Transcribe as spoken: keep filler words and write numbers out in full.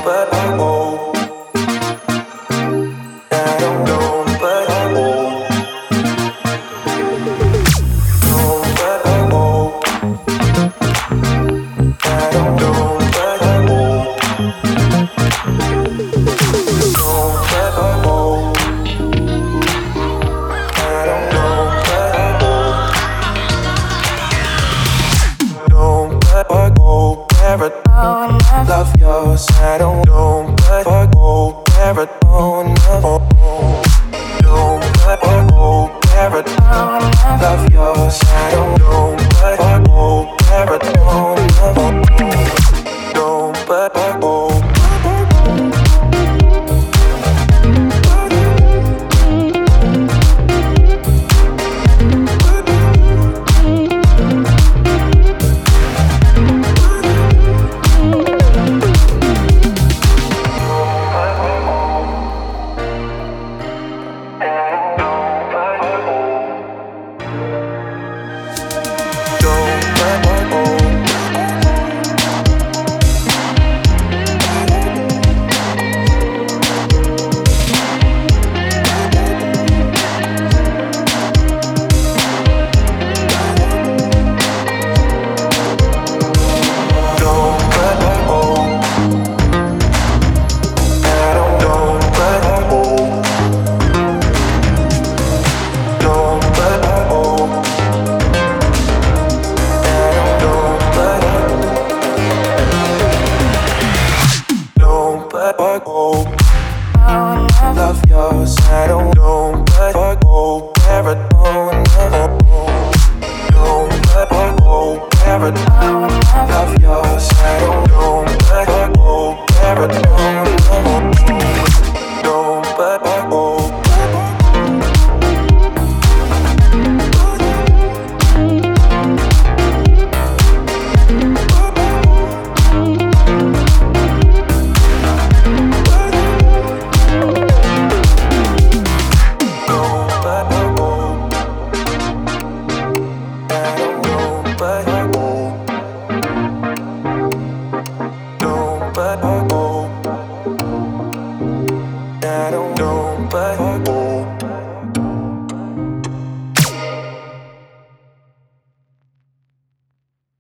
but I won't. I don't know, but I won't. No, but I won't. I don't know, but I won't. No, but I won't. I don't know, but I won't. No, but I won't. Never love yours. I don't know, but I won't. Never know.